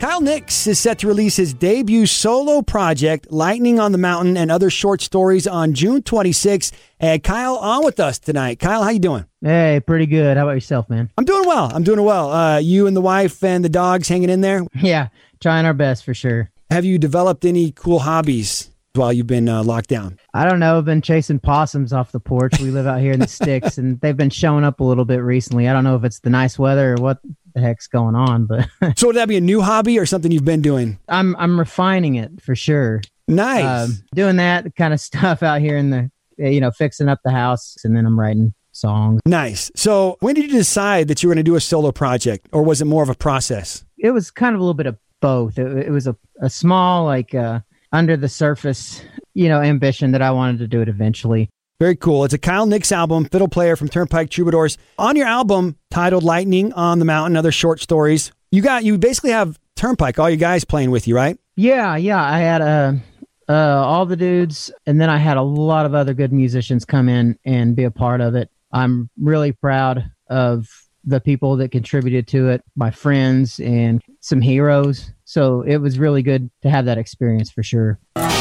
Kyle Nix is set to release his debut solo project, Lightning on the Mountain and Other Short Stories, on June 26th. And Kyle on with us tonight. Kyle, how you doing? Hey, pretty good. How about yourself, man? I'm doing well. You and the wife and the dogs hanging in there? Yeah, trying our best for sure. Have you developed any cool hobbies while you've been locked down? I don't know. I've been chasing possums off the porch. We live out here in the sticks, and they've been showing up a little bit recently. I don't know if it's the nice weather or what the heck's going on, but So would that be a new hobby or something you've been doing? I'm refining it for sure. Nice. Doing that kind of stuff out here in the, fixing up the house, and then I'm writing songs. Nice. So when did you decide that you were going to do a solo project, or was it more of a process? It was kind of a little bit of both. It was a small, under the surface, ambition that I wanted to do it eventually. Very cool. It's a Kyle Nix album, fiddle player from Turnpike Troubadours. On your album titled Lightning on the Mountain, Other Short Stories, you basically have Turnpike, all you guys playing with you, right? Yeah. I had all the dudes, and then I had a lot of other good musicians come in and be a part of it. I'm really proud of the people that contributed to it, my friends and some heroes. So it was really good to have that experience for sure.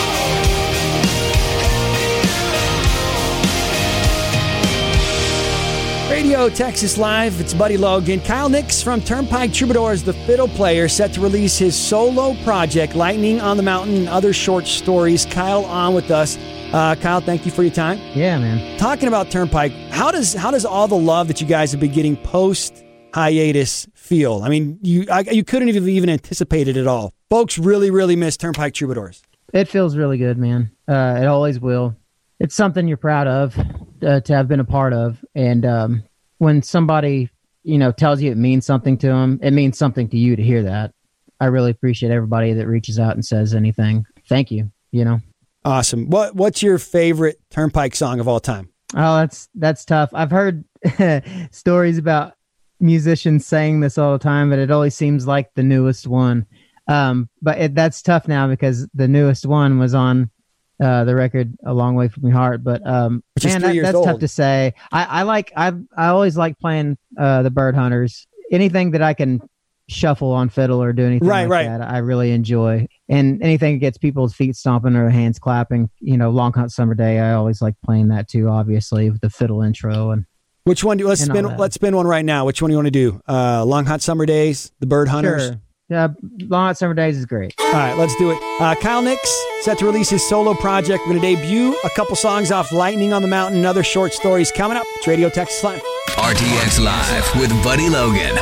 Radio Texas Live, it's Buddy Logan. Kyle Nix from Turnpike Troubadours, the fiddle player, set to release his solo project, Lightning on the Mountain and Other Short Stories. Kyle on with us. Kyle, thank you for your time. Yeah, man. Talking about Turnpike, how does all the love that you guys have been getting post hiatus feel? I mean, you couldn't have even anticipated it all. Folks really, really miss Turnpike Troubadours. It feels really good, man. It always will. It's something you're proud of to have been a part of. And when somebody, tells you it means something to them, it means something to you to hear that. I really appreciate everybody that reaches out and says anything. Thank you, Awesome. What's your favorite Turnpike song of all time? Oh, that's tough. I've heard stories about musicians saying this all the time, but it always seems like the newest one. But that's tough now because the newest one was on the record A Long Way From Your Heart. But that's old. Tough to say. I always like playing the Bird Hunters. Anything that I can shuffle on fiddle or do anything that, I really enjoy. And anything that gets people's feet stomping or hands clapping, Long Hot Summer Day, I always like playing that too, obviously, with the fiddle intro. And which one let's spin one right now. Which one do you want to do? Long Hot Summer Days, the Bird Hunters? Sure. Yeah, Long Hot Summer Days is great. All right, let's do it. Kyle Nix, set to release his solo project. We're going to debut a couple songs off Lightning on the Mountain and Other Short Stories coming up. It's Radio Texas Live. RTX Live with Buddy Logan.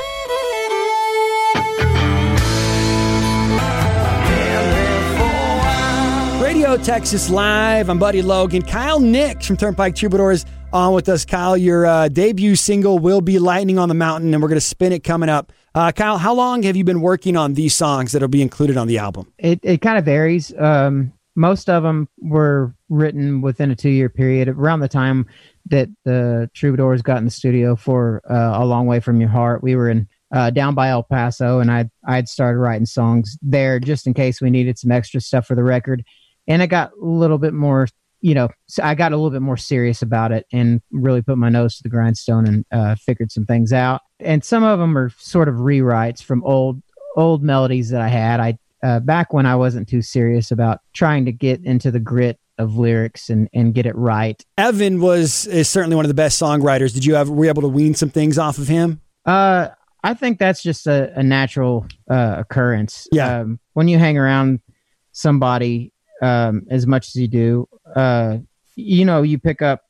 Radio Texas Live. I'm Buddy Logan. Kyle Nix from Turnpike Troubadours on with us. Kyle, your debut single will be Lightning on the Mountain, and we're going to spin it coming up. Kyle, how long have you been working on these songs that will be included on the album? It kind of varies. Most of them were written within a 2-year period, around the time that the Troubadours got in the studio for A Long Way From Your Heart. We were in down by El Paso, and I'd started writing songs there just in case we needed some extra stuff for the record. And I got a little bit more, I got a little bit more serious about it and really put my nose to the grindstone and figured some things out. And some of them are sort of rewrites from old melodies that I had. Back when I wasn't too serious about trying to get into the grit of lyrics and get it right. Evan is certainly one of the best songwriters. Were you able to wean some things off of him? I think that's just a natural occurrence. Yeah. When you hang around somebody as much as you do, you pick up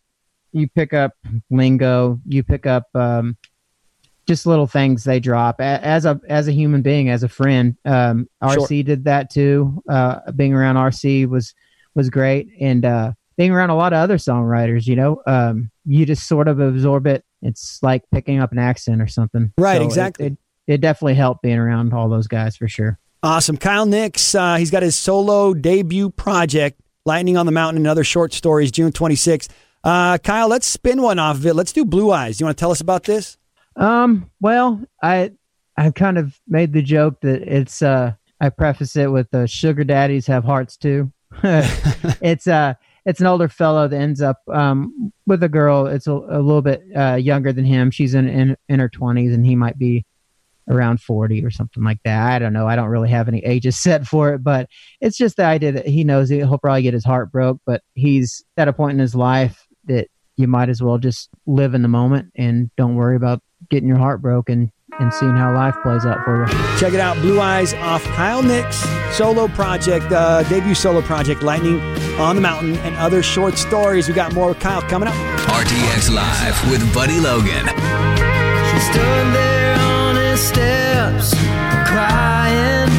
lingo, you pick up just little things they drop as a human being, as a friend. RC did that too. Being around RC was great, and being around a lot of other songwriters, you just sort of absorb it. It's like picking up an accent or something. Right, so exactly. It definitely helped being around all those guys for sure. Awesome. Kyle Nix, he's got his solo debut project, Lightning on the Mountain and Other Short Stories, June 26th. Kyle, let's spin one off of it. Let's do Blue Eyes. You want to tell us about this? Well, I kind of made the joke that it's, I preface it with sugar daddies have hearts too. It's an older fellow that ends up, with a girl. It's a little bit, younger than him. She's in her 20s, and he might be, around 40 or something like that. I don't know. I don't really have any ages set for it, but it's just the idea that he knows he'll probably get his heart broke, but he's at a point in his life that you might as well just live in the moment and don't worry about getting your heart broken and seeing how life plays out for you. Check it out, Blue Eyes off Kyle Nick's solo project, debut solo project, Lightning on the Mountain, and other short stories. We got more with Kyle coming up. RTX Live with Buddy Logan. She stood there on his steps, crying,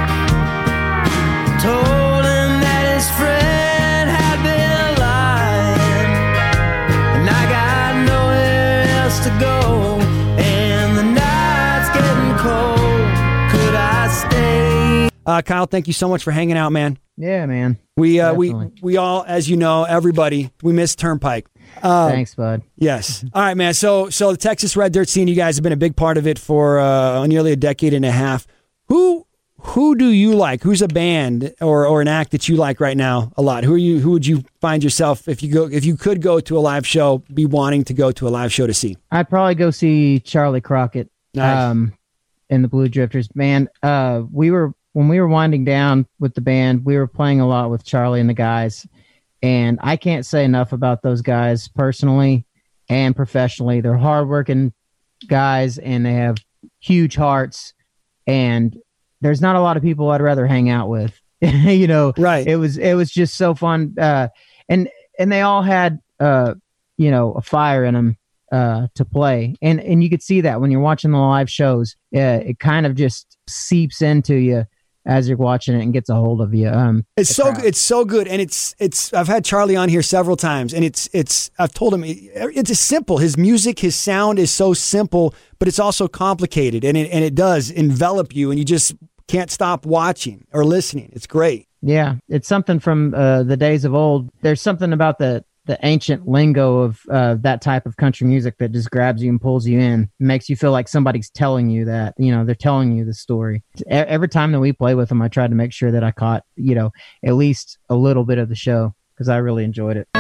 told him that his friend had been lying, and I got nowhere else to go, and the night's getting cold, could I stay? Kyle, thank you so much for hanging out, man. Yeah, man. We all, as you know, everybody, we miss Turnpike. Thanks, bud. Yes. All right, man. So the Texas Red Dirt scene, you guys have been a big part of it for nearly a decade and a half. Who do you like? Who's a band or an act that you like right now a lot? Who would you find yourself, if you could go to a live show, be wanting to go to a live show to see? I'd probably go see Charlie Crockett. Nice. And the Blue Drifters. Man, when we were winding down with the band, we were playing a lot with Charlie and the guys. And I can't say enough about those guys personally and professionally. They're hardworking guys and they have huge hearts. And there's not a lot of people I'd rather hang out with. You know, right. It was just so fun. And they all had, a fire in them to play. And you could see that when you're watching the live shows. It kind of just seeps into you as you're watching it and gets a hold of you. It's so good. And it's I've had Charlie on here several times, and it's I've told him it's just simple. His music, his sound is so simple, but it's also complicated, and it does envelop you, and you just can't stop watching or listening. It's great. Yeah, it's something from the days of old. There's something about the ancient lingo of that type of country music that just grabs you and pulls you in. It makes you feel like somebody's telling you that, they're telling you the story. Every time that we play with them, I tried to make sure that I caught, at least a little bit of the show because I really enjoyed it.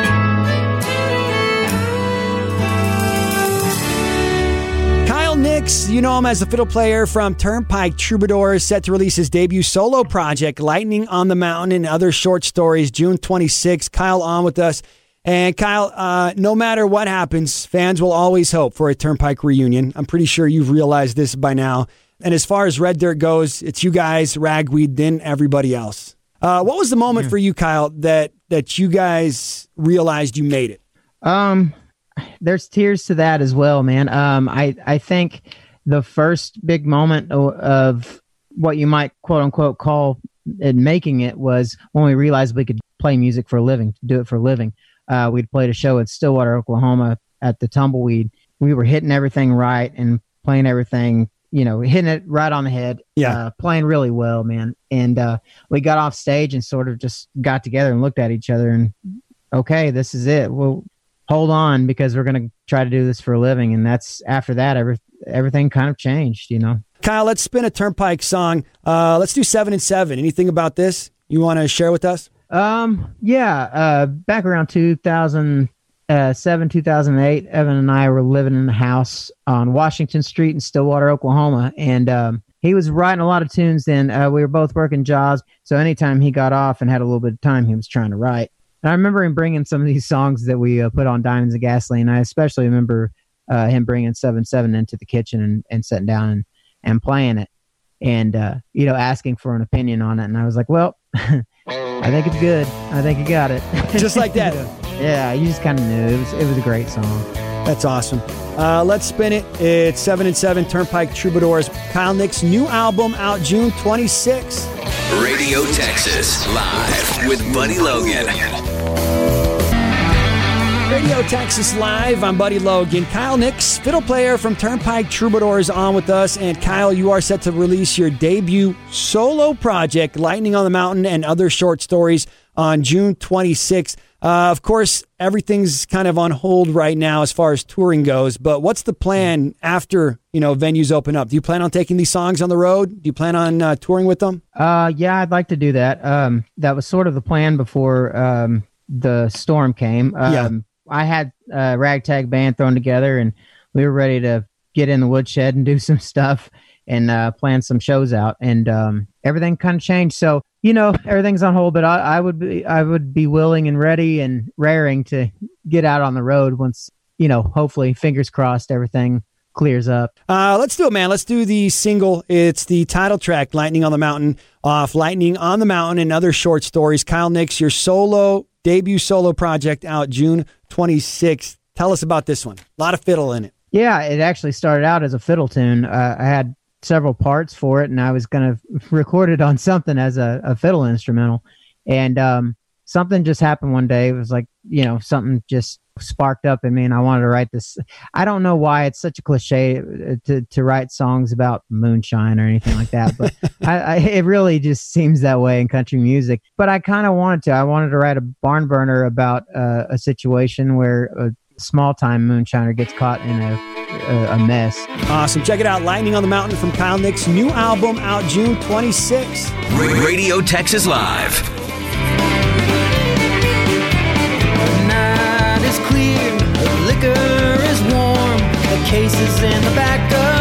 Kyle Nix, you know him as the fiddle player from Turnpike Troubadours, set to release his debut solo project, Lightning on the Mountain, and other short stories, June 26th. Kyle on with us. And Kyle, no matter what happens, fans will always hope for a Turnpike reunion. I'm pretty sure you've realized this by now. And as far as Red Dirt goes, it's you guys, Ragweed, then everybody else. What was the moment for you, Kyle, that you guys realized you made it? There's tears to that as well, man. I think the first big moment of what you might quote unquote call it making it was when we realized we could play music for a living, do it for a living. We'd played a show at Stillwater, Oklahoma at the Tumbleweed. We were hitting everything right and playing everything, hitting it right on the head. Yeah. Playing really well, man. And we got off stage and sort of just got together and looked at each other and, okay, this is it. Well, hold on, because we're going to try to do this for a living. And that's after that, everything kind of changed, Kyle, let's spin a Turnpike song. Let's do 7 and 7. Anything about this you want to share with us? Back around 2007, 2008, Evan and I were living in a house on Washington Street in Stillwater, Oklahoma. And, he was writing a lot of tunes then. We were both working jobs. So anytime he got off and had a little bit of time, he was trying to write. And I remember him bringing some of these songs that we put on Diamonds and Gasoline. I especially remember, him bringing 7-7 into the kitchen and sitting down and playing it and, asking for an opinion on it. And I was like, well, I think it's good. I think you got it. Just like that. Yeah, you just kind of knew. It was a great song. That's awesome. Let's spin it. It's 7 and 7, Turnpike Troubadours. Kyle Nick's new album out June 26th. Radio Texas, live with Buddy Logan. Radio Texas Live. I'm Buddy Logan. Kyle Nix, fiddle player from Turnpike Troubadours, on with us. And Kyle, you are set to release your debut solo project, Lightning on the Mountain, and other short stories on June 26th. Of course, everything's kind of on hold right now as far as touring goes. But what's the plan after venues open up? Do you plan on taking these songs on the road? Do you plan on touring with them? Yeah, I'd like to do that. That was sort of the plan before the storm came. I had a ragtag band thrown together and we were ready to get in the woodshed and do some stuff. and plan some shows out, and everything kind of changed. So, everything's on hold, but I would be willing and ready and raring to get out on the road once, hopefully, fingers crossed, everything clears up. Let's do it, man. Let's do the single. It's the title track, Lightning on the Mountain, off Lightning on the Mountain and Other Short Stories. Kyle Nix, your debut solo project, out June 26th. Tell us about this one. A lot of fiddle in it. Yeah, it actually started out as a fiddle tune. I had several parts for it, and I was going to record it on something as a fiddle instrumental. And something just happened one day. It was like, something just sparked up in me, and I wanted to write this. I don't know why it's such a cliche to write songs about moonshine or anything like that, but it really just seems that way in country music. But I kind of wanted to write a barn burner about a situation where a small-time moonshiner gets caught in a mess. Awesome. Check it out. Lightning on the Mountain from Kyle Nix. New album out June 26th. Radio Texas Live. The night is clear, the liquor is warm, the case is in the back of